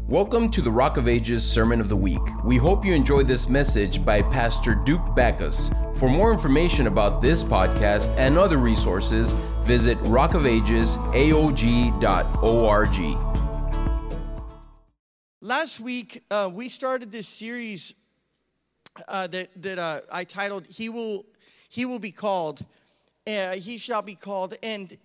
Welcome to the Rock of Ages Sermon of the Week. We hope you enjoy this message by Pastor Duke Backus. For more information about this podcast and other resources, visit rockofagesaog.org. Last week, we started this series that I titled "He Will Be Called." He shall be called, and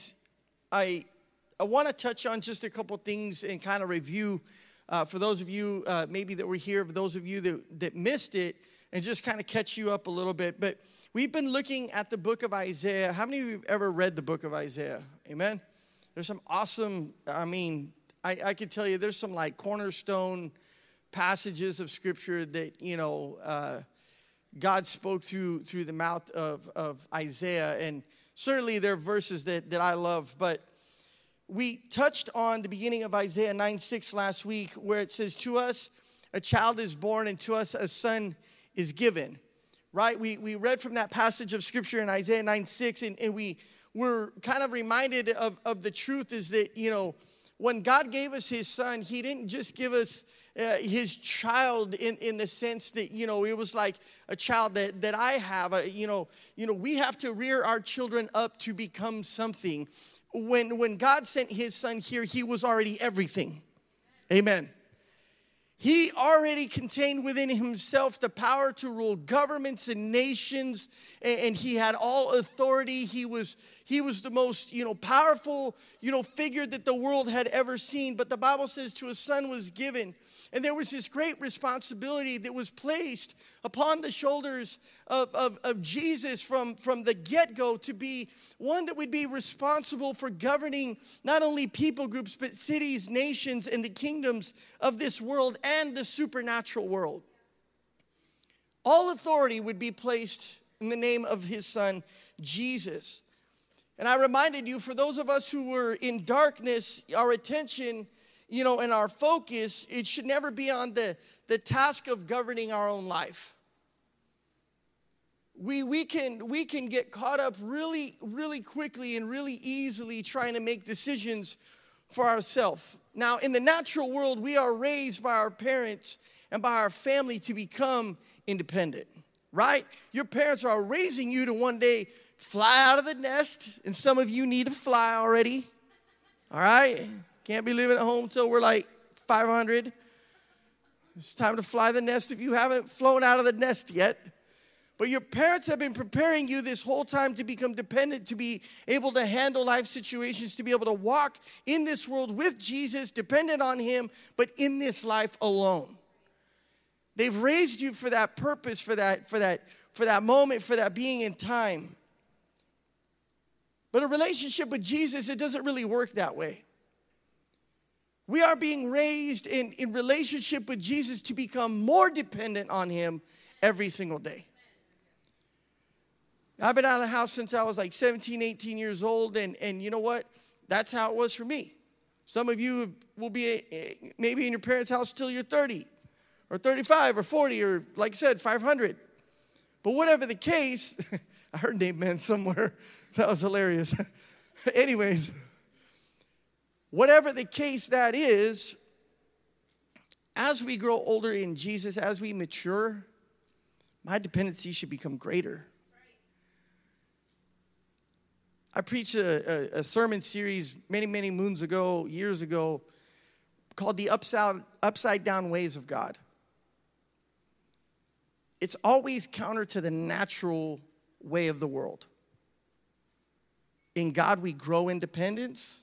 I want to touch on just a couple things and kind of review for those of you maybe that were here, for those of you that missed it, and just kind of catch you up a little bit. But we've been looking at the book of Isaiah. How many of you have ever read the book of Isaiah? Amen? There's some awesome, I could tell you there's some like cornerstone passages of scripture that, God spoke through the mouth of Isaiah. And certainly there are verses that I love, but we touched on the beginning of Isaiah 9:6 last week, where it says, "To us a child is born, and to us a son is given." Right? We read from that passage of scripture in Isaiah 9:6, and we were kind of reminded of the truth is that, when God gave us his son, he didn't just give us his child in the sense that, it was like a child that I have. We have to rear our children up to become something. When God sent his son here, he was already everything. Amen. He already contained within himself the power to rule governments and nations, and he had all authority. He was the most, powerful, figure that the world had ever seen. But the Bible says to a son was given, and there was this great responsibility that was placed upon the shoulders of Jesus from the get-go to be one that would be responsible for governing not only people groups, but cities, nations, and the kingdoms of this world and the supernatural world. All authority would be placed in the name of his son, Jesus. And I reminded you, for those of us who were in darkness, our attention, and our focus, it should never be on the task of governing our own life. We can get caught up really, really quickly and really easily trying to make decisions for ourselves. Now, in the natural world, we are raised by our parents and by our family to become independent, right? Your parents are raising you to one day fly out of the nest, and some of you need to fly already, all right? Can't be living at home until we're like 500. It's time to fly the nest if you haven't flown out of the nest yet. But your parents have been preparing you this whole time to become dependent, to be able to handle life situations, to be able to walk in this world with Jesus, dependent on him, but in this life alone. They've raised you for that purpose, for that moment, for that being in time. But a relationship with Jesus, it doesn't really work that way. We are being raised in relationship with Jesus to become more dependent on him every single day. I've been out of the house since I was like 17, 18 years old, and you know what? That's how it was for me. Some of you will be maybe in your parents' house till you're 30, or 35, or 40, or like I said, 500. But whatever the case, I heard an amen somewhere. That was hilarious. Anyways, whatever the case that is, as we grow older in Jesus, as we mature, my dependency should become greater. I preached a sermon series many moons ago, years ago, called The Upside Down Ways of God. It's always counter to the natural way of the world. In God, we grow in dependence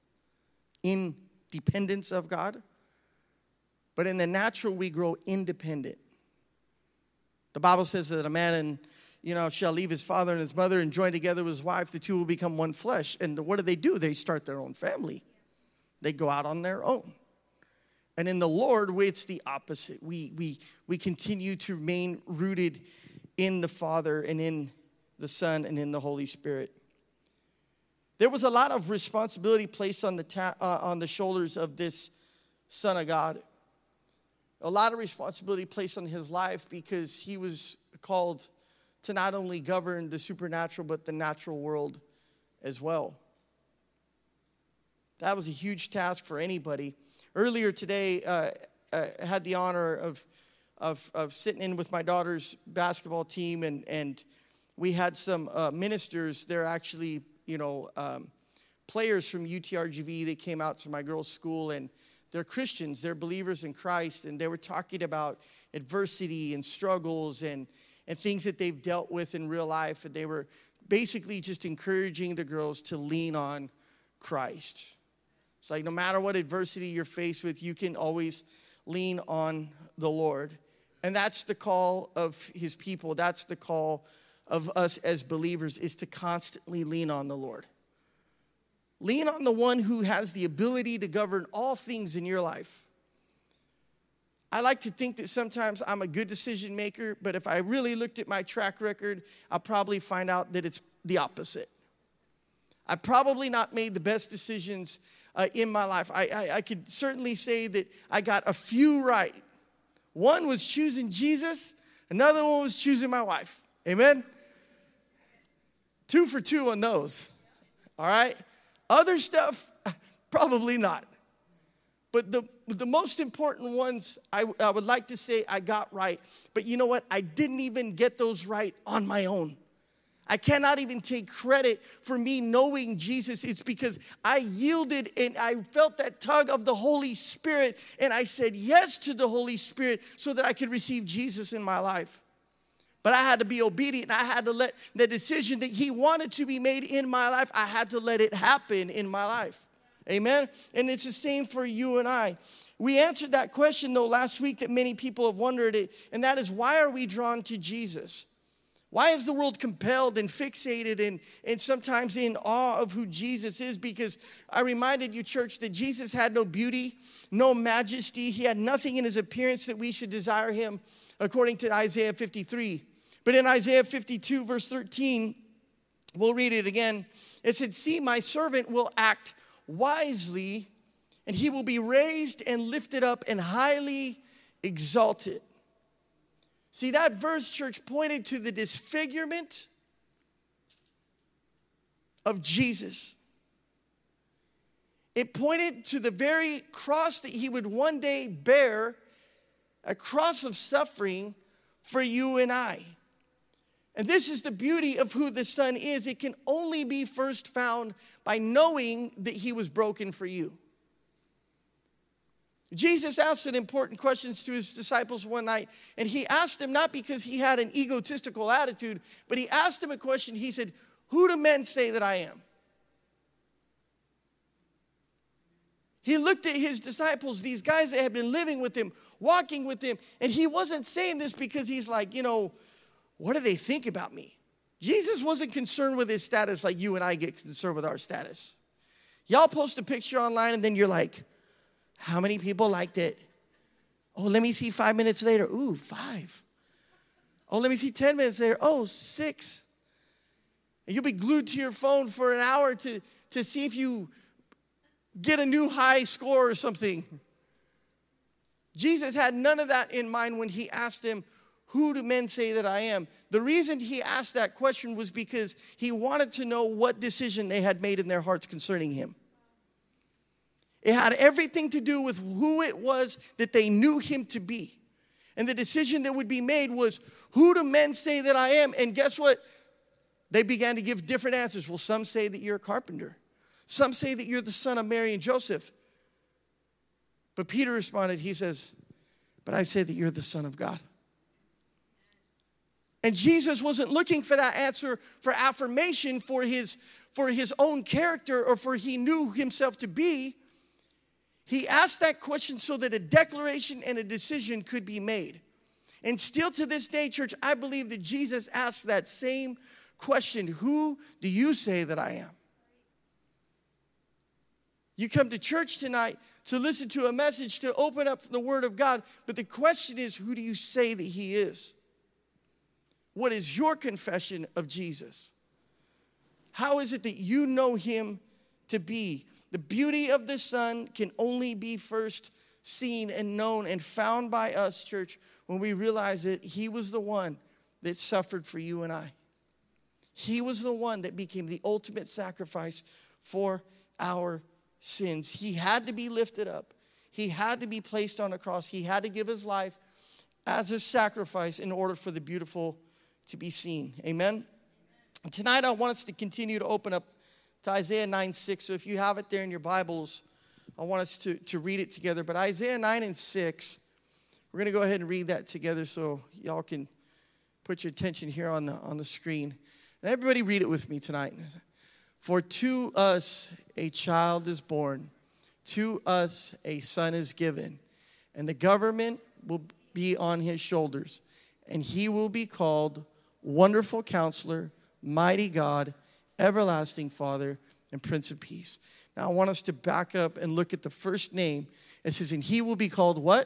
of God. But in the natural, we grow independent. The Bible says that a man shall leave his father and his mother and join together with his wife. The two will become one flesh. And what do? They start their own family. They go out on their own. And in the Lord, it's the opposite. We continue to remain rooted in the Father and in the Son and in the Holy Spirit. There was a lot of responsibility placed on the shoulders of this Son of God. A lot of responsibility placed on his life because he was called to not only govern the supernatural, but the natural world as well. That was a huge task for anybody. Earlier today, I had the honor of sitting in with my daughter's basketball team, and we had some ministers. They're actually, players from UTRGV. They came out to my girls' school, and they're Christians. They're believers in Christ, and they were talking about adversity and struggles and things that they've dealt with in real life, and they were basically just encouraging the girls to lean on Christ. It's like no matter what adversity you're faced with, you can always lean on the Lord. And that's the call of his people. That's the call of us as believers, is to constantly lean on the Lord. Lean on the one who has the ability to govern all things in your life. I like to think that sometimes I'm a good decision maker, but if I really looked at my track record, I'll probably find out that it's the opposite. I probably not made the best decisions in my life. I could certainly say that I got a few right. One was choosing Jesus. Another one was choosing my wife. Amen? 2 for 2 on those. All right? Other stuff, probably not. But the most important ones, I would like to say I got right. But you know what? I didn't even get those right on my own. I cannot even take credit for me knowing Jesus. It's because I yielded and I felt that tug of the Holy Spirit, and I said yes to the Holy Spirit so that I could receive Jesus in my life. But I had to be obedient. I had to let the decision that he wanted to be made in my life, I had to let it happen in my life. Amen? And it's the same for you and I. We answered that question, though, last week that many people have wondered it, and that is, why are we drawn to Jesus? Why is the world compelled and fixated and sometimes in awe of who Jesus is? Because I reminded you, church, that Jesus had no beauty, no majesty. He had nothing in his appearance that we should desire him, according to Isaiah 53. But in Isaiah 52, verse 13, we'll read it again. It said, "See, my servant will act wisely, and he will be raised and lifted up and highly exalted." See, that verse, church, pointed to the disfigurement of Jesus. It pointed to the very cross that he would one day bear, a cross of suffering for you and I. And this is the beauty of who the Son is. It can only be first found by knowing that he was broken for you. Jesus asked an important question to his disciples one night, and he asked them not because he had an egotistical attitude, but he asked them a question. He said, "Who do men say that I am?" He looked at his disciples, these guys that had been living with him, walking with him, and he wasn't saying this because he's like, what do they think about me? Jesus wasn't concerned with his status like you and I get concerned with our status. Y'all post a picture online and then you're like, how many people liked it? Oh, let me see 5 minutes later. Ooh, 5. Oh, let me see 10 minutes later. Oh, 6. And you'll be glued to your phone for an hour to see if you get a new high score or something. Jesus had none of that in mind when he asked them, "Who do men say that I am?" The reason he asked that question was because he wanted to know what decision they had made in their hearts concerning him. It had everything to do with who it was that they knew him to be. And the decision that would be made was, who do men say that I am? And guess what? They began to give different answers. Well, some say that you're a carpenter. Some say that you're the son of Mary and Joseph. But Peter responded, he says, "But I say that you're the Son of God." And Jesus wasn't looking for that answer for affirmation for his own character or for he knew himself to be. He asked that question so that a declaration and a decision could be made. And still to this day, church, I believe that Jesus asked that same question. Who do you say that I am? You come to church tonight to listen to a message, to open up the Word of God. But the question is, who do you say that He is? What is your confession of Jesus? How is it that you know Him to be? The beauty of the Son can only be first seen and known and found by us, church, when we realize that He was the one that suffered for you and I. He was the one that became the ultimate sacrifice for our sins. He had to be lifted up. He had to be placed on a cross. He had to give his life as a sacrifice in order for the beautiful to be seen. Amen? And tonight I want us to continue to open up to Isaiah 9:6. So if you have it there in your Bibles, I want us to read it together. But Isaiah 9:6, we're going to go ahead and read that together so y'all can put your attention here on the screen. And everybody read it with me tonight. For to us a child is born, to us a son is given, and the government will be on his shoulders, and he will be called Wonderful Counselor, Mighty God, Everlasting Father, and Prince of Peace. Now I want us to back up and look at the first name. It says, and he will be called what?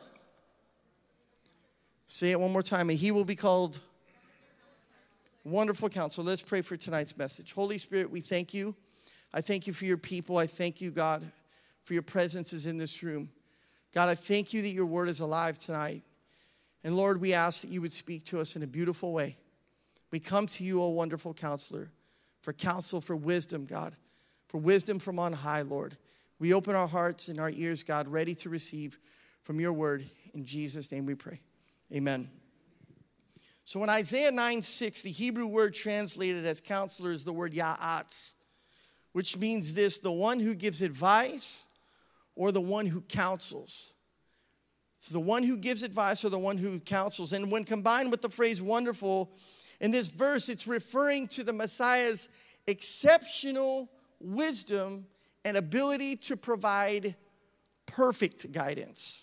Say it one more time. And he will be called Wonderful Counselor. Let's pray for tonight's message. Holy Spirit, we thank you. I thank you for your people. I thank you, God, for your presence is in this room. God, I thank you that your word is alive tonight. And Lord, we ask that you would speak to us in a beautiful way. We come to you, O Wonderful Counselor, for counsel, for wisdom, God, for wisdom from on high, Lord. We open our hearts and our ears, God, ready to receive from your word. In Jesus' name we pray. Amen. So in Isaiah 9:6, the Hebrew word translated as counselor is the word ya'atz, which means this, the one who gives advice or the one who counsels. It's the one who gives advice or the one who counsels. And when combined with the phrase wonderful, in this verse, it's referring to the Messiah's exceptional wisdom and ability to provide perfect guidance.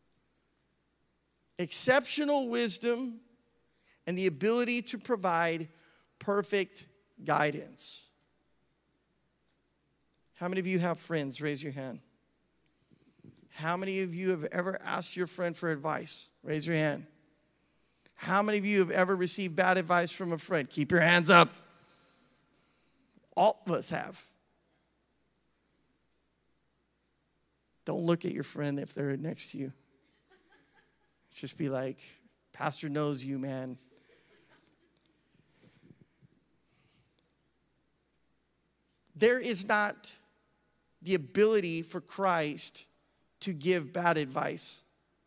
Exceptional wisdom and the ability to provide perfect guidance. How many of you have friends? Raise your hand. How many of you have ever asked your friend for advice? Raise your hand. How many of you have ever received bad advice from a friend? Keep your hands up. All of us have. Don't look at your friend if they're next to you. Just be like, Pastor knows you, man. There is not the ability for Christ to give bad advice.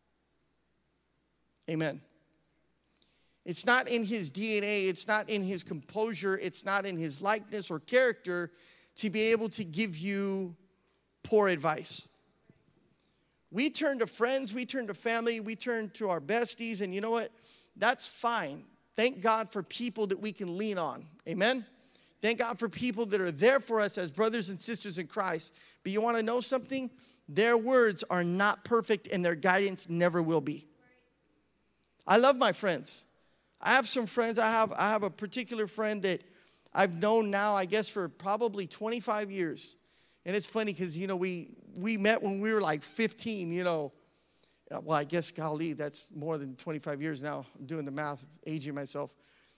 Amen. It's not in his DNA. It's not in his composure. It's not in his likeness or character to be able to give you poor advice. We turn to friends, we turn to family, we turn to our besties, and you know what? That's fine. Thank God for people that we can lean on. Amen? Thank God for people that are there for us as brothers and sisters in Christ. But you want to know something? Their words are not perfect and their guidance never will be. I love my friends. I have some friends. I have a particular friend that I've known now, I guess, for probably 25 years. And it's funny because, you know, we met when we were like 15, you know. Well, I guess, golly, that's more than 25 years now. I'm doing the math, aging myself.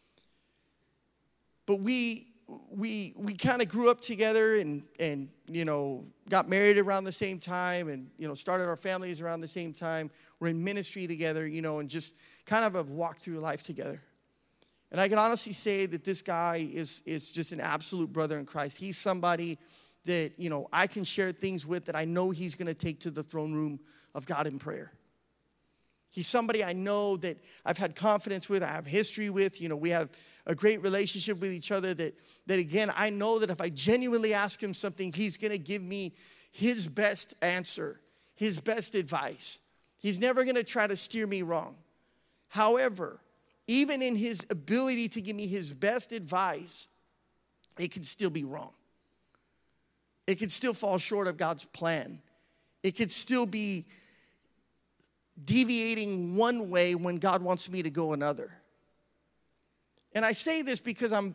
But we kind of grew up together and, you know, got married around the same time and, you know, started our families around the same time. We're in ministry together, you know, and just kind of have walked through life together. And I can honestly say that this guy is just an absolute brother in Christ. He's somebody that, you know, I can share things with that I know he's going to take to the throne room of God in prayer. He's somebody I know that I've had confidence with, I have history with. You know, we have a great relationship with each other that again, I know that if I genuinely ask him something, he's going to give me his best answer, his best advice. He's never going to try to steer me wrong. However, even in his ability to give me his best advice, it can still be wrong. It could still fall short of God's plan. It could still be deviating one way when God wants me to go another. And I say this because I'm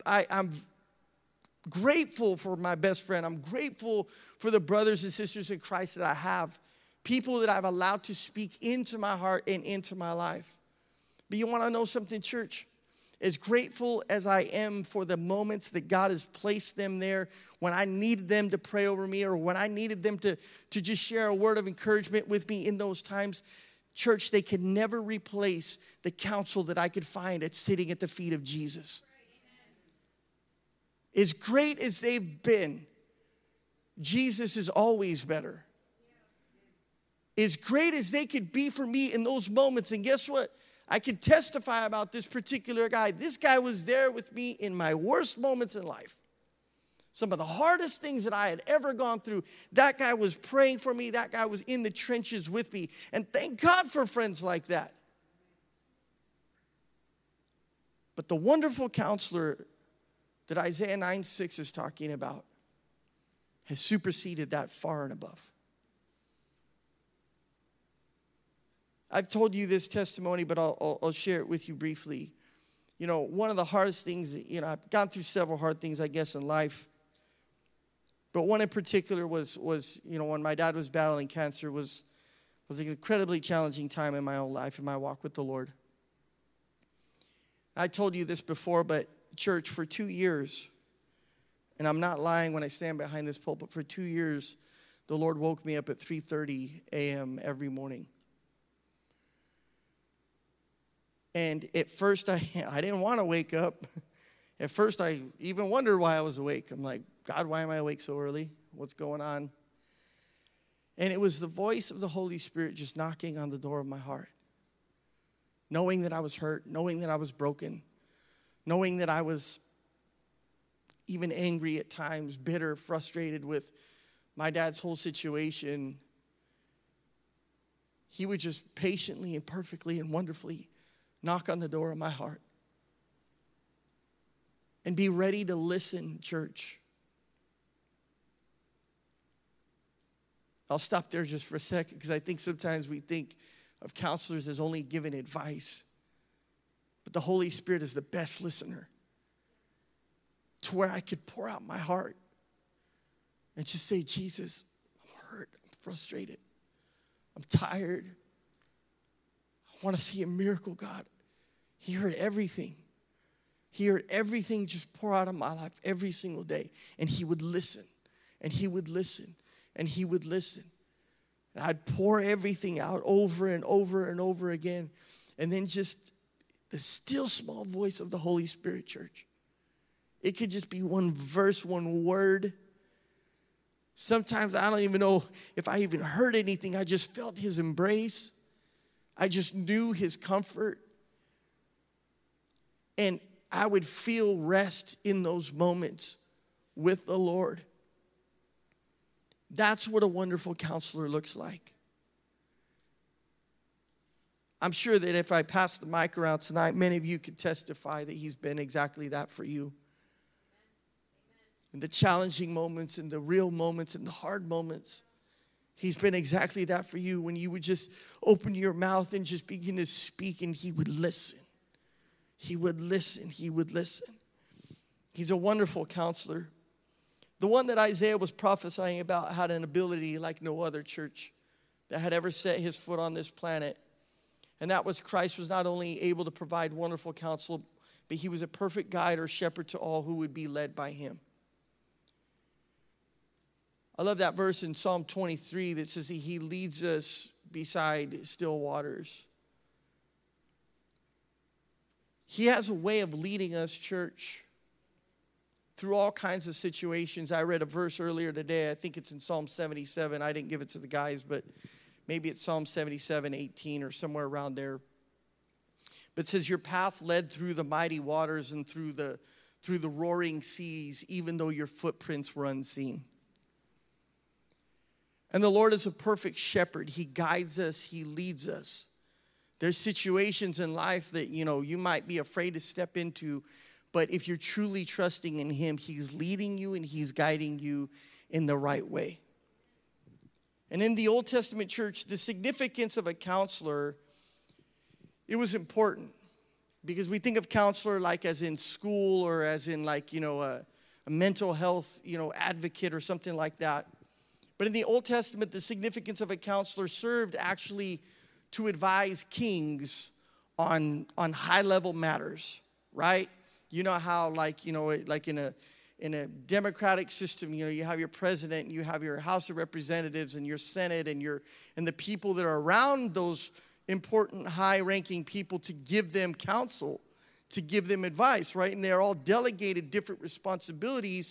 grateful for my best friend. I'm grateful for the brothers and sisters in Christ that I have. People that I've allowed to speak into my heart and into my life. But you want to know something, church? As grateful as I am for the moments that God has placed them there, when I needed them to pray over me or when I needed them to just share a word of encouragement with me in those times, church, they can never replace the counsel that I could find at sitting at the feet of Jesus. As great as they've been, Jesus is always better. as great as they could be for me in those moments. And guess what? I can testify about this particular guy. This guy was there with me in my worst moments in life. Some of the hardest things that I had ever gone through, that guy was praying for me. That guy was in the trenches with me. And thank God for friends like that. But the wonderful counselor that Isaiah 9:6 is talking about has superseded that far and above. I've told you this testimony, but I'll share it with you briefly. You know, one of the hardest things, I've gone through several hard things, I guess, in life. But one in particular was when my dad was battling cancer, was an incredibly challenging time in my own life, in my walk with the Lord. I told you this before, but church, for 2 years, and I'm not lying when I stand behind this pulpit, for 2 years, the Lord woke me up at 3:30 a.m. every morning. And at first, I didn't want to wake up. At first, I even wondered why I was awake. I'm like, God, why am I awake so early? What's going on? And it was the voice of the Holy Spirit just knocking on the door of my heart. Knowing that I was hurt, knowing that I was broken, knowing that I was even angry at times, bitter, frustrated with my dad's whole situation. He would just patiently and perfectly and wonderfully knock on the door of my heart. And be ready to listen, church. I'll stop there just for a second because I think sometimes we think of counselors as only giving advice. But the Holy Spirit is the best listener. To where I could pour out my heart and just say, Jesus, I'm hurt, I'm frustrated, I'm tired. I want to see a miracle, God. He heard everything. He heard everything just pour out of my life every single day. And he would listen, and he would listen, and he would listen. And I'd pour everything out over and over and over again. And then just the still small voice of the Holy Spirit, church. It could just be one verse, one word. Sometimes I don't even know if I even heard anything. I just felt his embrace. I just knew his comfort. And I would feel rest in those moments with the Lord. That's what a wonderful counselor looks like. I'm sure that if I pass the mic around tonight, many of you could testify that he's been exactly that for you. In the challenging moments, in the real moments, in the hard moments, he's been exactly that for you. When you would just open your mouth and just begin to speak, and he would listen. He would listen. He would listen. He's a wonderful counselor. The one that Isaiah was prophesying about had an ability like no other, church, that had ever set his foot on this planet. And that was Christ was not only able to provide wonderful counsel, but he was a perfect guide or shepherd to all who would be led by him. I love that verse in Psalm 23 that says he leads us beside still waters. He has a way of leading us, church, through all kinds of situations. I read a verse earlier today. I think it's in Psalm 77. I didn't give it to the guys, but maybe it's Psalm 77, 18 or somewhere around there. But it says, your path led through the mighty waters and through the roaring seas, even though your footprints were unseen. And the Lord is a perfect shepherd. He guides us. He leads us. There's situations in life that, you might be afraid to step into, but if you're truly trusting in him, he's leading you and he's guiding you in the right way. And in the Old Testament church, the significance of a counselor, it was important because we think of counselor like as in school or as in like, a mental health, advocate or something like that. But in the Old Testament, the significance of a counselor served actually to advise kings on high-level matters, right? You know how, like in a democratic system, you have your president, and you have your House of Representatives, and your Senate, and the people that are around those important, high-ranking people to give them counsel, to give them advice, right? And they're all delegated different responsibilities.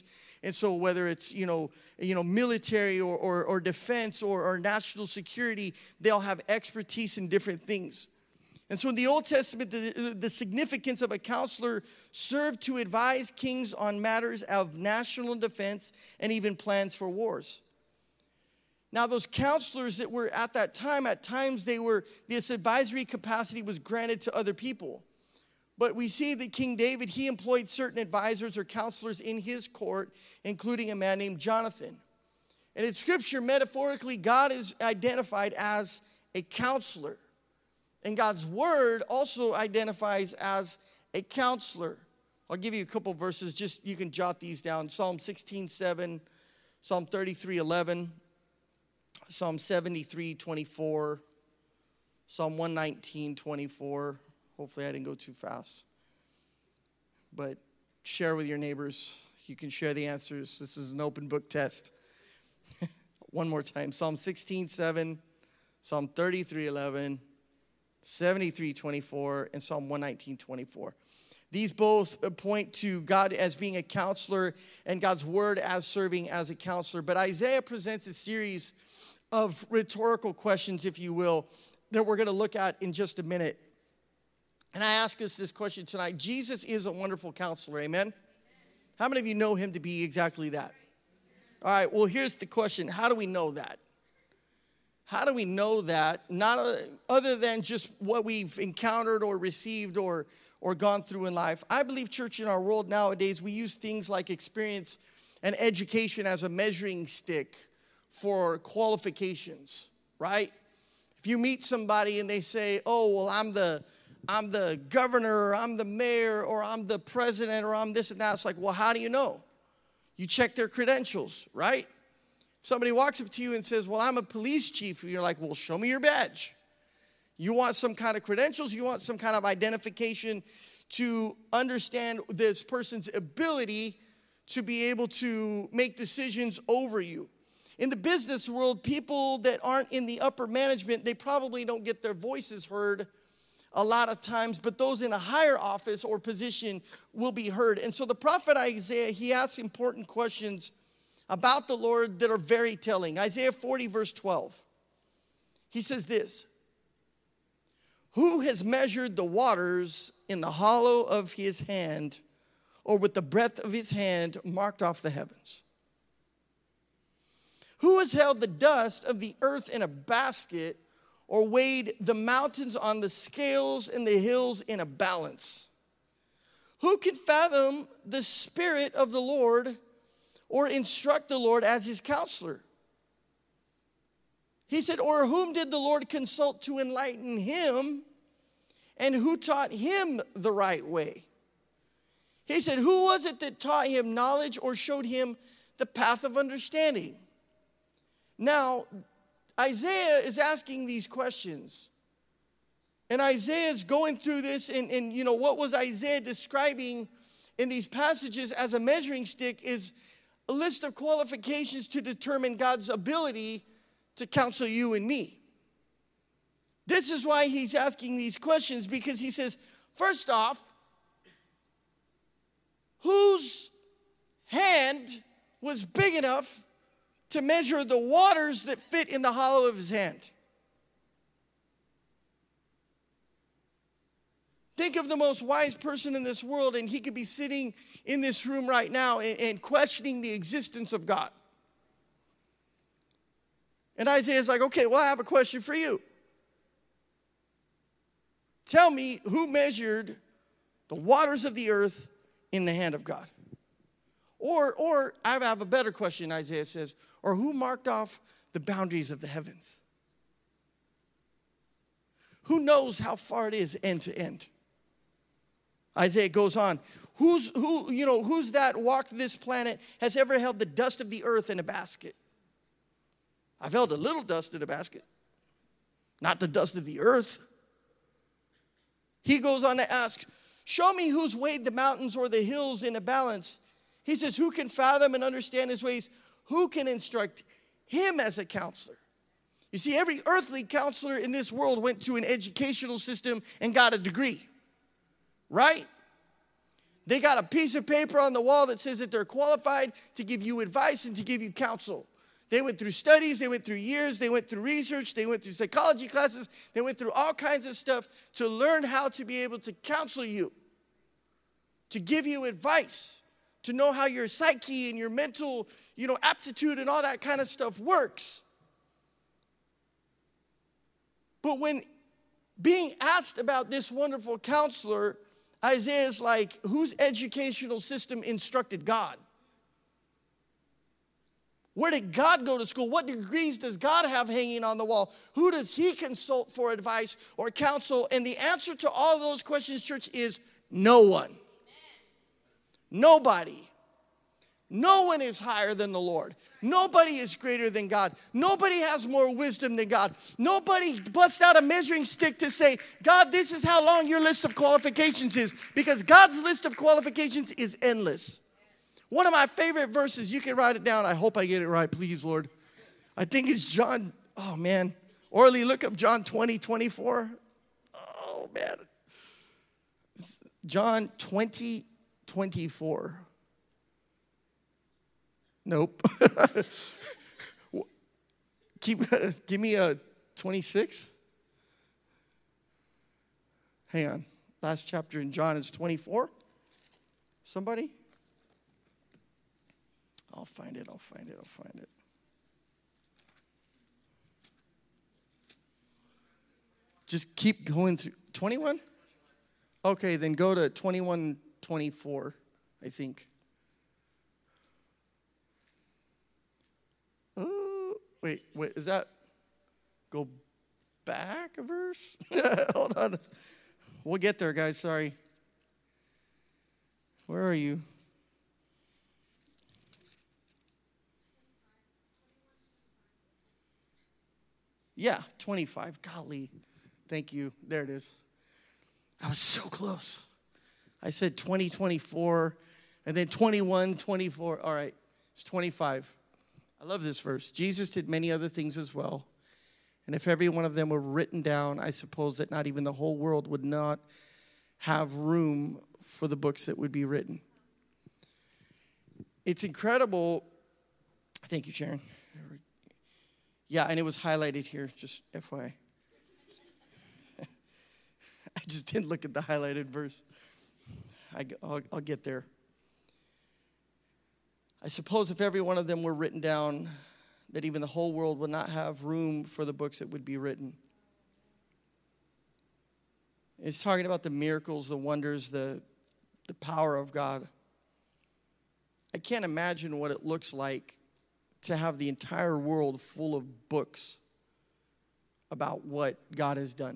And so whether it's, military or defense or national security, they'll have expertise in different things. And so in the Old Testament, the significance of a counselor served to advise kings on matters of national defense and even plans for wars. Now, those counselors that were at that time, at times this advisory capacity was granted to other people. But we see that King David, he employed certain advisors or counselors in his court, including a man named Jonathan. And in Scripture, metaphorically, God is identified as a counselor. And God's word also identifies as a counselor. I'll give you a couple verses, just you can jot these down. Psalm 16:7, Psalm 33:11, Psalm 73:24, Psalm 119:24. Hopefully I didn't go too fast. But share with your neighbors. You can share the answers. This is an open book test. One more time. Psalm 16:7, Psalm 33:11, 73:24, and Psalm 119:24. These both point to God as being a counselor and God's word as serving as a counselor. But Isaiah presents a series of rhetorical questions, if you will, that we're going to look at in just a minute. And I ask us this question tonight. Jesus is a wonderful counselor, amen? How many of you know him to be exactly that? All right, well, here's the question. How do we know that? How do we know that? Not other than just what we've encountered or received or gone through in life. I believe, church, in our world nowadays, we use things like experience and education as a measuring stick for qualifications, right? If you meet somebody and they say, oh, well, I'm the governor, or I'm the mayor, or I'm the president, or I'm this and that. It's like, well, how do you know? You check their credentials, right? Somebody walks up to you and says, well, I'm a police chief. And you're like, well, show me your badge. You want some kind of credentials. You want some kind of identification to understand this person's ability to be able to make decisions over you. In the business world, people that aren't in the upper management, they probably don't get their voices heard a lot of times, but those in a higher office or position will be heard. And so the prophet Isaiah, he asks important questions about the Lord that are very telling. Isaiah 40, verse 12. He says this: who has measured the waters in the hollow of his hand, or with the breadth of his hand marked off the heavens? Who has held the dust of the earth in a basket, or weighed the mountains on the scales and the hills in a balance? Who can fathom the Spirit of the Lord, or instruct the Lord as his counselor? He said, or whom did the Lord consult to enlighten him, and who taught him the right way? He said, who was it that taught him knowledge or showed him the path of understanding? Now, Isaiah is asking these questions. And Isaiah is going through this, and what was Isaiah describing in these passages as a measuring stick is a list of qualifications to determine God's ability to counsel you and me. This is why he's asking these questions, because he says, first off, whose hand was big enough to measure the waters that fit in the hollow of his hand? Think of the most wise person in this world, and he could be sitting in this room right now and questioning the existence of God. And Isaiah's like, okay, well, I have a question for you. Tell me who measured the waters of the earth in the hand of God? Or I have a better question, Isaiah says, or who marked off the boundaries of the heavens? Who knows how far it is end to end? Isaiah goes on, who's that walked this planet, has ever held the dust of the earth in a basket? I've held a little dust in a basket, not the dust of the earth. He goes on to ask, show me who's weighed the mountains or the hills in a balance. He says, who can fathom and understand his ways? Who can instruct him as a counselor? You see, every earthly counselor in this world went to an educational system and got a degree, right? They got a piece of paper on the wall that says that they're qualified to give you advice and to give you counsel. They went through studies, they went through years, they went through research, they went through psychology classes, they went through all kinds of stuff to learn how to be able to counsel you, to give you advice, to know how your psyche and your mental, aptitude and all that kind of stuff works. But when being asked about this wonderful counselor, Isaiah's like, whose educational system instructed God? Where did God go to school? What degrees does God have hanging on the wall? Who does he consult for advice or counsel? And the answer to all those questions, church, is no one. Nobody. No one is higher than the Lord. Nobody is greater than God. Nobody has more wisdom than God. Nobody busts out a measuring stick to say, God, this is how long your list of qualifications is. Because God's list of qualifications is endless. One of my favorite verses, you can write it down. I hope I get it right, please, Lord. I think it's John, oh man. Orly, look up John 20:24. Oh man. John 20:24. Nope. Give me a 26. Hang on. Last chapter in John is 24. Somebody? I'll find it. Just keep going through. 21? Okay, then go to 21:24, I think. Wait, is that, go back a verse? Hold on. We'll get there, guys, sorry. Where are you? Yeah, 25. Golly. Thank you. There it is. I was so close. I said 20:24, and then 21:24. All right, it's 25. I love this verse. Jesus did many other things as well. And if every one of them were written down, I suppose that not even the whole world would not have room for the books that would be written. It's incredible. Thank you, Sharon. Yeah, and it was highlighted here, just FYI. I just didn't look at the highlighted verse. I'll get there. I suppose if every one of them were written down, that even the whole world would not have room for the books that would be written. It's talking about the miracles, the wonders, the power of God. I can't imagine what it looks like to have the entire world full of books about what God has done.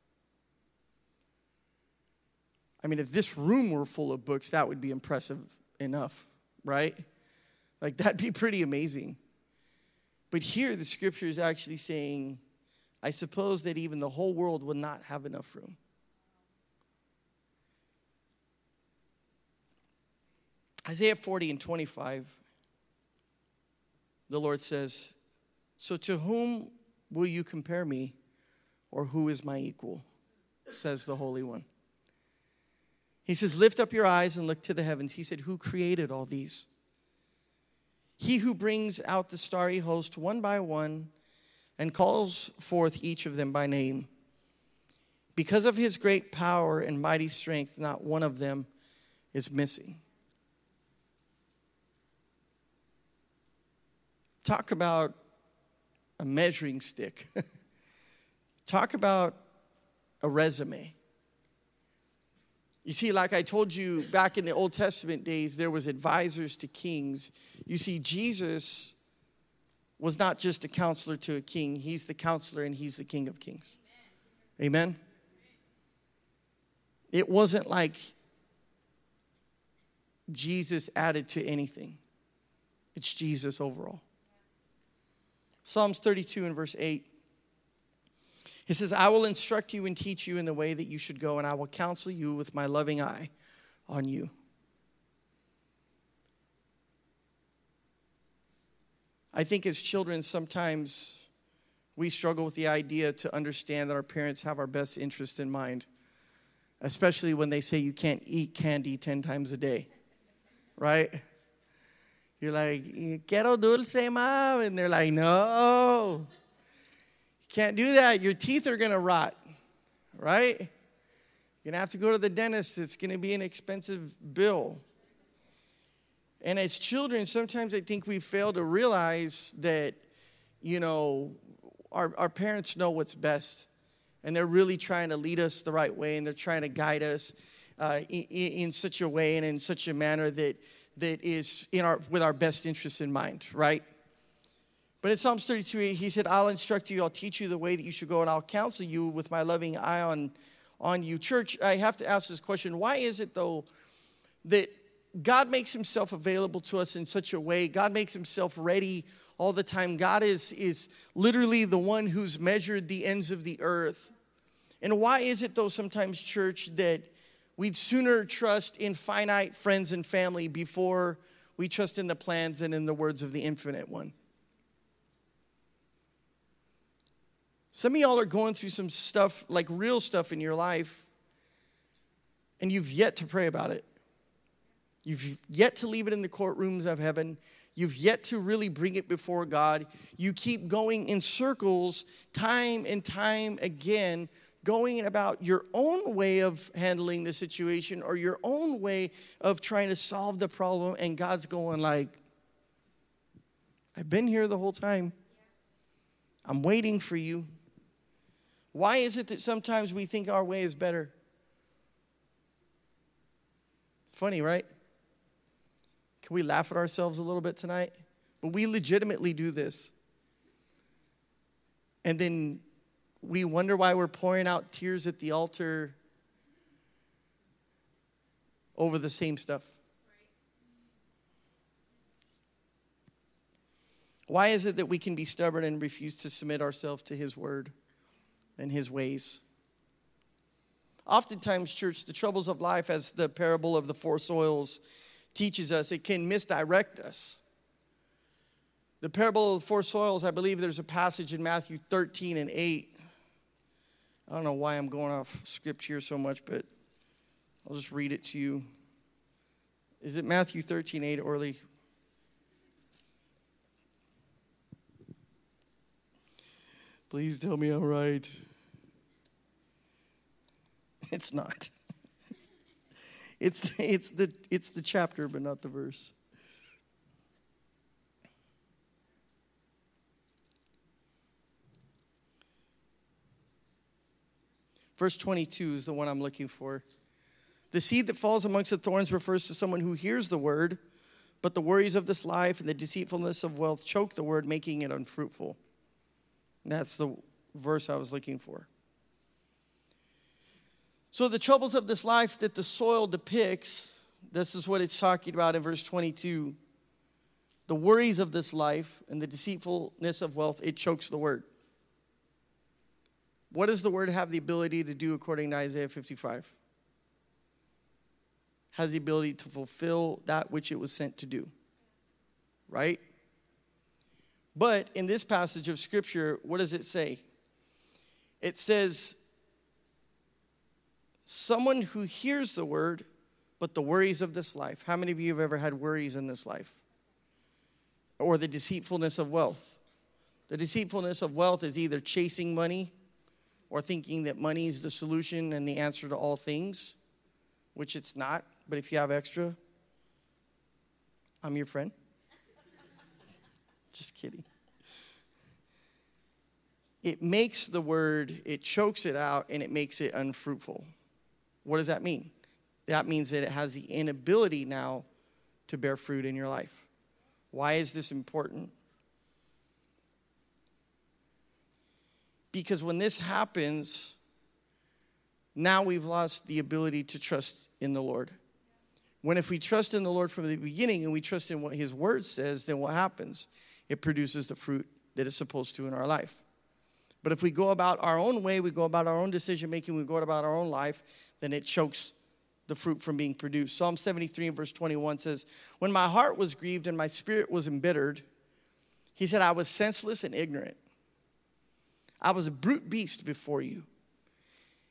I mean, if this room were full of books, that would be impressive enough, right? Like, that'd be pretty amazing. But here, the scripture is actually saying, I suppose that even the whole world would not have enough room. Isaiah 40:25, the Lord says, so to whom will you compare me, or who is my equal, says the Holy One. He says, lift up your eyes and look to the heavens. He said, who created all these? He who brings out the starry host one by one and calls forth each of them by name. Because of his great power and mighty strength, not one of them is missing. Talk about a measuring stick. Talk about a resume. You see, like I told you back in the Old Testament days, there was advisors to kings. You see, Jesus was not just a counselor to a king. He's the counselor and he's the King of Kings. Amen? It wasn't like Jesus added to anything. It's Jesus overall. Psalms 32 and verse 8. It says, I will instruct you and teach you in the way that you should go, and I will counsel you with my loving eye on you. I think as children, sometimes we struggle with the idea to understand that our parents have our best interest in mind. especially when they say you can't eat candy 10 times a day, right? You're like, quiero dulce, Mom. And they're like, no, you can't do that. Your teeth are going to rot, right? You're going to have to go to the dentist. It's going to be an expensive bill. And as children, sometimes I think we fail to realize that, our parents know what's best. And they're really trying to lead us the right way. And they're trying to guide us in such a way and in such a manner that is with our best interests in mind, right? But in Psalms 32:8, he said, I'll instruct you, I'll teach you the way that you should go, and I'll counsel you with my loving eye on you. Church, I have to ask this question. Why is it, though, that God makes himself available to us in such a way? God makes himself ready all the time. God is literally the one who's measured the ends of the earth. And why is it, though, sometimes, church, that we'd sooner trust in finite friends and family before we trust in the plans and in the words of the infinite one? Some of y'all are going through some stuff, like real stuff in your life, and you've yet to pray about it. You've yet to leave it in the courtrooms of heaven. You've yet to really bring it before God. You keep going in circles time and time again, going about your own way of handling the situation or your own way of trying to solve the problem. And God's going like, I've been here the whole time. I'm waiting for you. Why is it that sometimes we think our way is better? It's funny, right? Can we laugh at ourselves a little bit tonight? But we legitimately do this. And then we wonder why we're pouring out tears at the altar over the same stuff. Why is it that we can be stubborn and refuse to submit ourselves to his word and his ways? Oftentimes, church, the troubles of life, as the parable of the 4 soils teaches us, it can misdirect us. The parable of the 4 soils, I believe there's a passage in Matthew 13:8. I don't know why I'm going off script here so much, but I'll just read it to you. Is it Matthew 13:8, Orly? Please tell me I'm right. It's not. It's the chapter, but not the verse. Verse 22 is the one I'm looking for. The seed that falls amongst the thorns refers to someone who hears the word, but the worries of this life and the deceitfulness of wealth choke the word, making it unfruitful. And that's the verse I was looking for. So the troubles of this life that the soil depicts, this is what it's talking about in verse 22. The worries of this life and the deceitfulness of wealth, it chokes the word. What does the word have the ability to do according to Isaiah 55? Has the ability to fulfill that which it was sent to do. Right? But in this passage of Scripture, what does it say? It says, someone who hears the word, but the worries of this life. How many of you have ever had worries in this life? Or the deceitfulness of wealth. The deceitfulness of wealth is either chasing money or thinking that money is the solution and the answer to all things, which it's not. But if you have extra, I'm your friend. Just kidding. It makes the word, it chokes it out, and it makes it unfruitful. What does that mean? That means that it has the inability now to bear fruit in your life. Why is this important? Because when this happens, now we've lost the ability to trust in the Lord. When if we trust in the Lord from the beginning and we trust in what his word says, then what happens? It produces the fruit that it's supposed to in our life. But if we go about our own way, we go about our own decision making, we go about our own life, then it chokes the fruit from being produced. Psalm 73 and verse 21 says, when my heart was grieved and my spirit was embittered, he said, I was senseless and ignorant. I was a brute beast before you.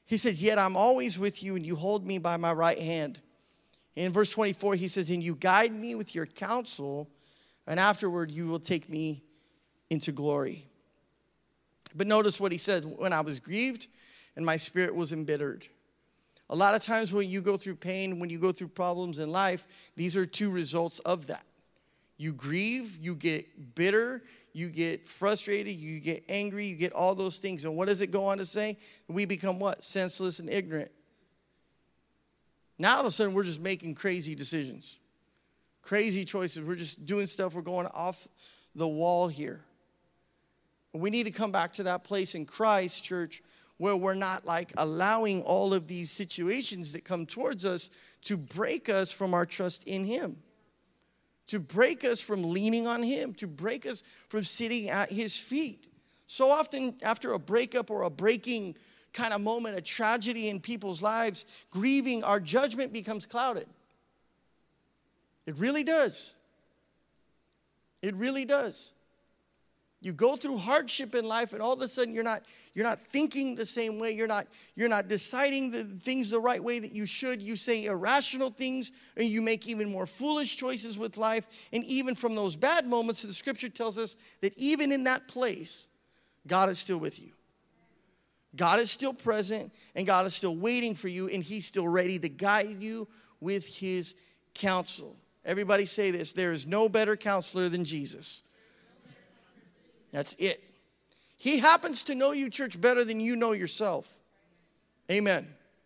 He says, yet I'm always with you and you hold me by my right hand. In verse 24, he says, and you guide me with your counsel, and afterward you will take me into glory. But notice what he says, when I was grieved and my spirit was embittered. A lot of times when you go through pain, when you go through problems in life, these are two results of that. You grieve, you get bitter, you get frustrated, you get angry, you get all those things. And what does it go on to say? We become what? Senseless and ignorant. Now all of a sudden we're just making crazy decisions, crazy choices. We're just doing stuff. We're going off the wall here. We need to come back to that place in Christ, church, where we're not like allowing all of these situations that come towards us to break us from our trust in him, to break us from leaning on him, to break us from sitting at his feet. So often after a breakup or a breaking kind of moment, a tragedy in people's lives, grieving, our judgment becomes clouded. It really does. It really does. You go through hardship in life, and all of a sudden you're not thinking the same way. You're not deciding the things the right way that you should. You say irrational things, and you make even more foolish choices with life. And even from those bad moments, the scripture tells us that even in that place, God is still with you. God is still present, and God is still waiting for you, and he's still ready to guide you with his counsel. Everybody say this: there is no better counselor than Jesus. That's it. He happens to know you, church, better than you know yourself. Amen.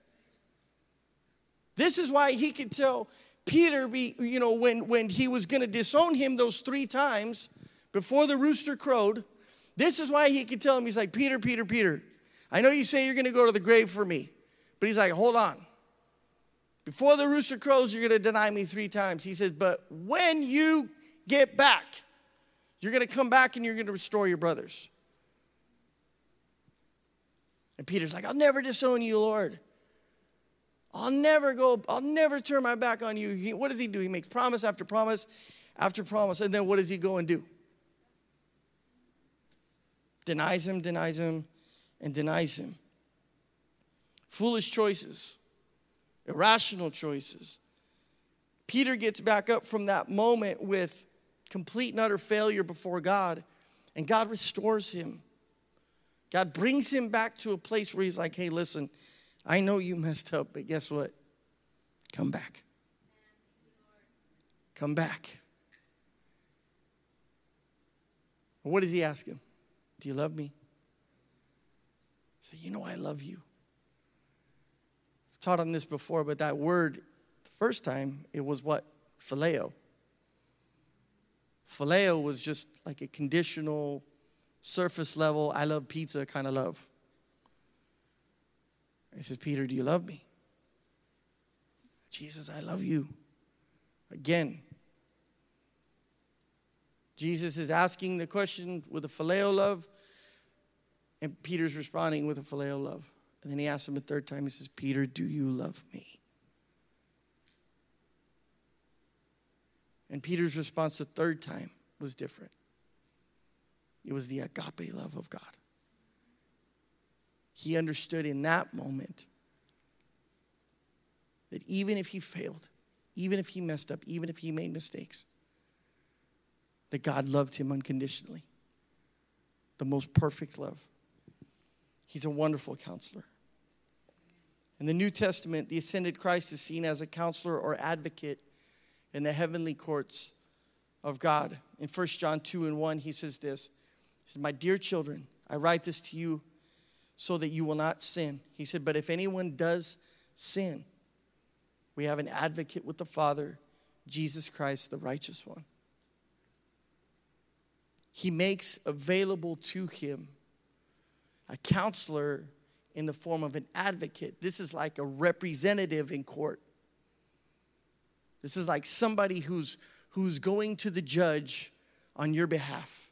This is why he could tell Peter, when he was going to disown him those 3 times before the rooster crowed. This is why he could tell him, he's like, Peter, Peter, Peter, I know you say you're going to go to the grave for me. But he's like, hold on. Before the rooster crows, you're going to deny me 3 times. He says, but when you get back, you're going to come back and you're going to restore your brothers. And Peter's like, I'll never disown you, Lord. I'll never turn my back on you. What does he do? He makes promise after promise after promise. And then what does he go and do? Denies him, and denies him. Foolish choices. Irrational choices. Peter gets back up from that moment with complete and utter failure before God, and God restores him. God brings him back to a place where he's like, hey, listen, I know you messed up, but guess what? Come back. Come back. What does he ask him? Do you love me? He said, I love you. I've taught on this before, but that word, the first time, it was what? Phileo. Phileo was just like a conditional, surface level, I love pizza kind of love. He says, Peter, do you love me? Jesus, I love you. Again, Jesus is asking the question with a phileo love, and Peter's responding with a phileo love. And then he asks him a 3rd time, he says, Peter, do you love me? And Peter's response the 3rd time was different. It was the agape love of God. He understood in that moment that even if he failed, even if he messed up, even if he made mistakes, that God loved him unconditionally. The most perfect love. He's a wonderful counselor. In the New Testament, the ascended Christ is seen as a counselor or advocate in the heavenly courts of God. In 1 John 2:1, he says this. He said, my dear children, I write this to you so that you will not sin. He said, but if anyone does sin, we have an advocate with the Father, Jesus Christ, the righteous one. He makes available to him a counselor in the form of an advocate. This is like a representative in court. This is like somebody who's going to the judge on your behalf.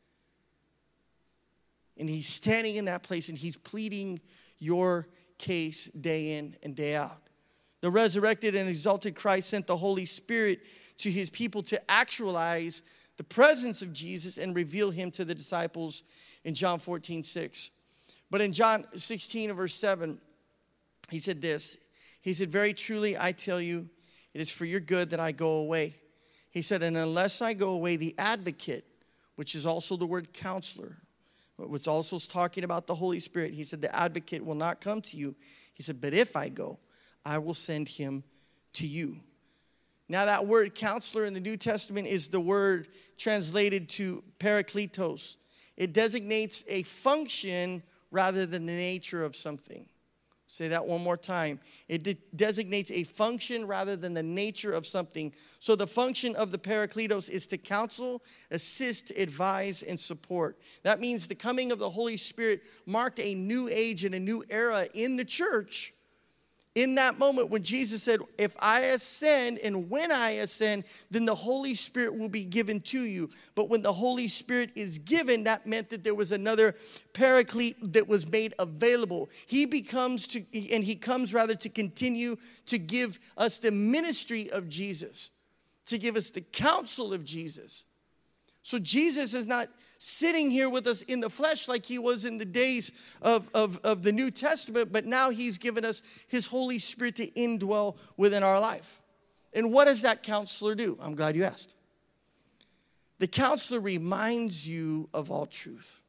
And he's standing in that place and he's pleading your case day in and day out. The resurrected and exalted Christ sent the Holy Spirit to his people to actualize the presence of Jesus and reveal him to the disciples in John 14:6. But in John 16 verse 7, he said this. He said, very truly, I tell you, it is for your good that I go away. He said, and unless I go away, the advocate, which is also the word counselor, which also is talking about the Holy Spirit. He said, the advocate will not come to you. He said, but if I go, I will send him to you. Now that word counselor in the New Testament is the word translated to parakletos. It designates a function rather than the nature of something. Say that one more time. It designates a function rather than the nature of something. So the function of the parakletos is to counsel, assist, advise, and support. That means the coming of the Holy Spirit marked a new age and a new era in the church. In that moment when Jesus said, if I ascend and when I ascend, then the Holy Spirit will be given to you. But when the Holy Spirit is given, that meant that there was another paraclete that was made available. He comes to continue to give us the ministry of Jesus, to give us the counsel of Jesus. So Jesus is not sitting here with us in the flesh like he was in the days of the New Testament, but now he's given us his Holy Spirit to indwell within our life. And what does that counselor do? I'm glad you asked. The counselor reminds you of all truth.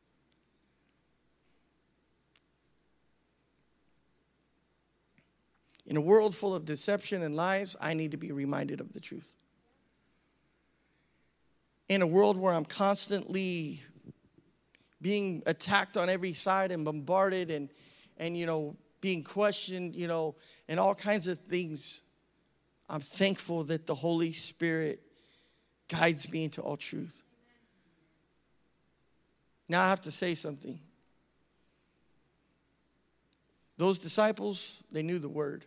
In a world full of deception and lies, I need to be reminded of the truth. In a world where I'm constantly being attacked on every side and bombarded and being questioned, and all kinds of things, I'm thankful that the Holy Spirit guides me into all truth. Now I have to say something. Those disciples, they knew the word.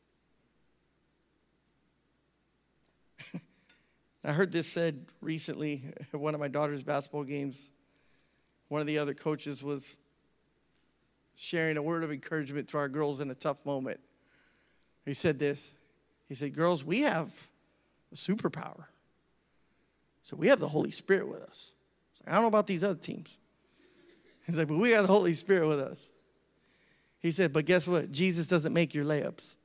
I heard this said recently at one of my daughter's basketball games. One of the other coaches was sharing a word of encouragement to our girls in a tough moment. He said this. He said, girls, we have a superpower. So we have the Holy Spirit with us. I don't know about these other teams. He's like, but we got the Holy Spirit with us. He said, but guess what? Jesus doesn't make your layups.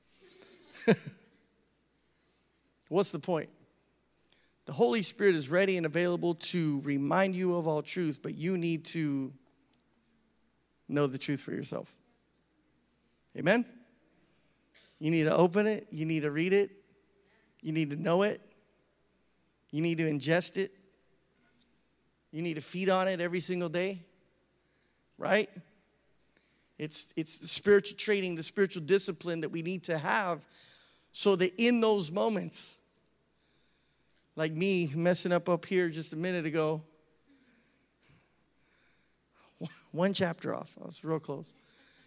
What's the point? The Holy Spirit is ready and available to remind you of all truth, but you need to know the truth for yourself. Amen? You need to open it. You need to read it. You need to know it. You need to ingest it. You need to feed on it every single day. Right? It's the spiritual training, the spiritual discipline that we need to have so that in those moments, like me messing up here just a minute ago, one chapter off. I was real close.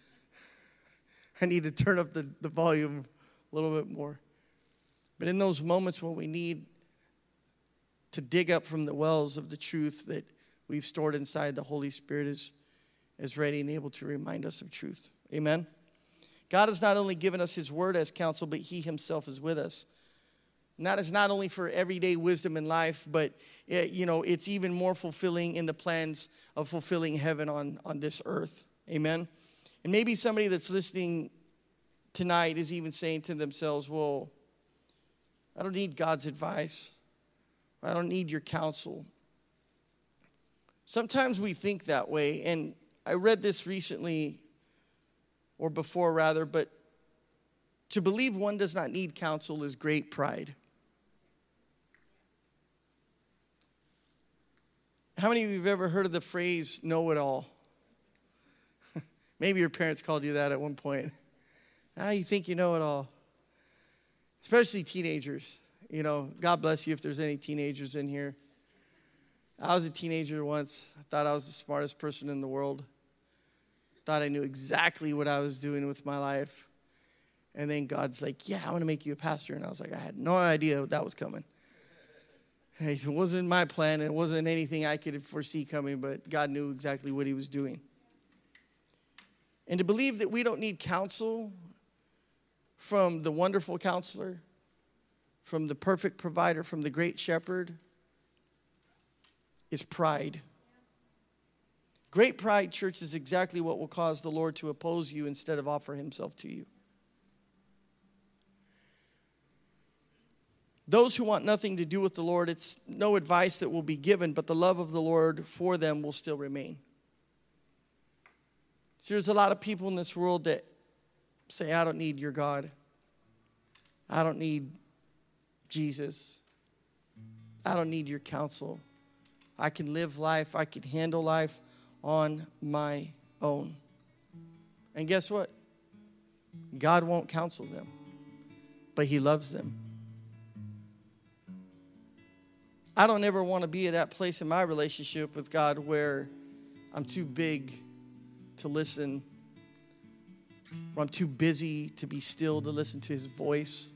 I need to turn up the volume a little bit more. But in those moments when we need to dig up from the wells of the truth that we've stored inside, the Holy Spirit is ready and able to remind us of truth. Amen? God has not only given us his word as counsel, but he himself is with us. And that is not only for everyday wisdom in life, but it's even more fulfilling in the plans of fulfilling heaven on this earth. Amen? And maybe somebody that's listening tonight is even saying to themselves, well, I don't need God's advice. I don't need your counsel. Sometimes we think that way, and I read this recently, or before rather, but to believe one does not need counsel is great pride. How many of you have ever heard of the phrase know-it-all? Maybe your parents called you that at one point. You think you know it all. Especially teenagers. God bless you if there's any teenagers in here. I was a teenager once. I thought I was the smartest person in the world. Thought I knew exactly what I was doing with my life. And then God's like, yeah, I want to make you a pastor. And I was like, I had no idea that was coming. It wasn't my plan. It wasn't anything I could foresee coming, but God knew exactly what he was doing. And to believe that we don't need counsel from the wonderful counselor, from the perfect provider, from the great shepherd, is pride. Great pride, church, is exactly what will cause the Lord to oppose you instead of offer himself to you. Those who want nothing to do with the Lord, it's no advice that will be given, but the love of the Lord for them will still remain. So there's a lot of people in this world that say, I don't need your God. I don't need Jesus. I don't need your counsel. I can live life. I can handle life on my own. And guess what? God won't counsel them, but he loves them. I don't ever want to be at that place in my relationship with God where I'm too big to listen, or I'm too busy to be still to listen to his voice,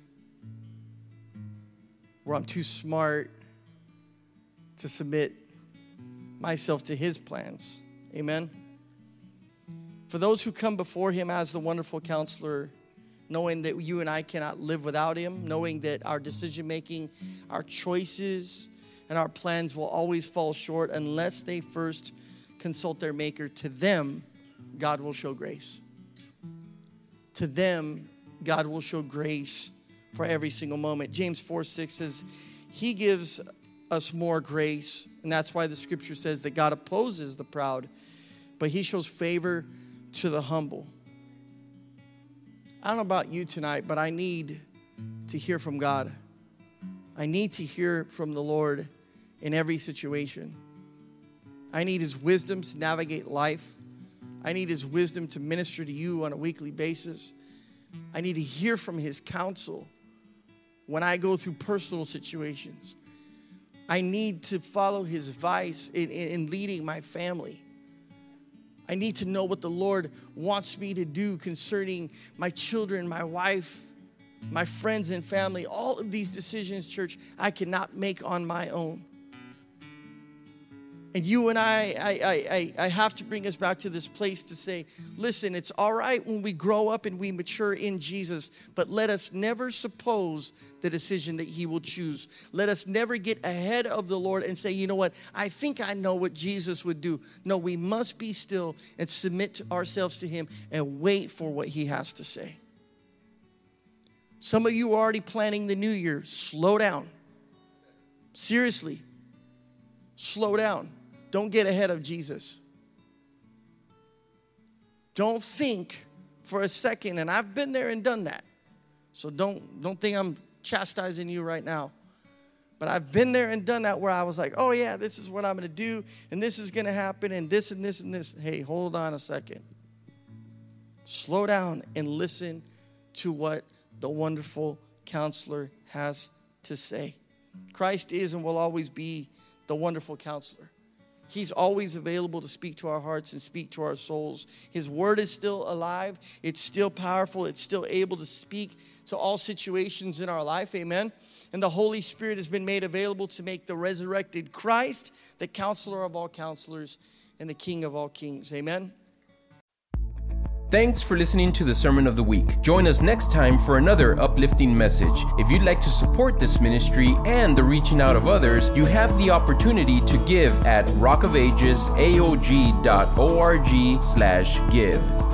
where I'm too smart to submit myself to his plans. Amen. For those who come before him as the wonderful counselor, knowing that you and I cannot live without him, knowing that our decision making, our choices, and our plans will always fall short unless they first consult their maker, to them, God will show grace. To them, God will show grace for every single moment. James 4:6 says, he gives us more grace. And that's why the scripture says that God opposes the proud, but he shows favor to the humble. I don't know about you tonight, but I need to hear from God. I need to hear from the Lord in every situation. I need his wisdom to navigate life. I need his wisdom to minister to you on a weekly basis. I need to hear from his counsel when I go through personal situations. I need to follow his advice in leading my family. I need to know what the Lord wants me to do concerning my children, my wife, my friends and family. All of these decisions, church, I cannot make on my own. And you and I have to bring us back to this place to say, listen, it's all right when we grow up and we mature in Jesus, but let us never suppose the decision that he will choose. Let us never get ahead of the Lord and say, you know what, I think I know what Jesus would do. No, we must be still and submit ourselves to him and wait for what he has to say. Some of you are already planning the new year. Slow down. Seriously, slow down. Don't get ahead of Jesus. Don't think for a second, and I've been there and done that. So don't think I'm chastising you right now. But I've been there and done that where I was like, oh yeah, this is what I'm going to do, and this is going to happen, and this and this and this. Hey, hold on a second. Slow down and listen to what the wonderful counselor has to say. Christ is and will always be the wonderful counselor. He's always available to speak to our hearts and speak to our souls. His word is still alive. It's still powerful. It's still able to speak to all situations in our life. Amen. And the Holy Spirit has been made available to make the resurrected Christ the counselor of all counselors and the King of all kings. Amen. Thanks for listening to the Sermon of the Week. Join us next time for another uplifting message. If you'd like to support this ministry and the reaching out of others, you have the opportunity to give at rockofagesaog.org/give.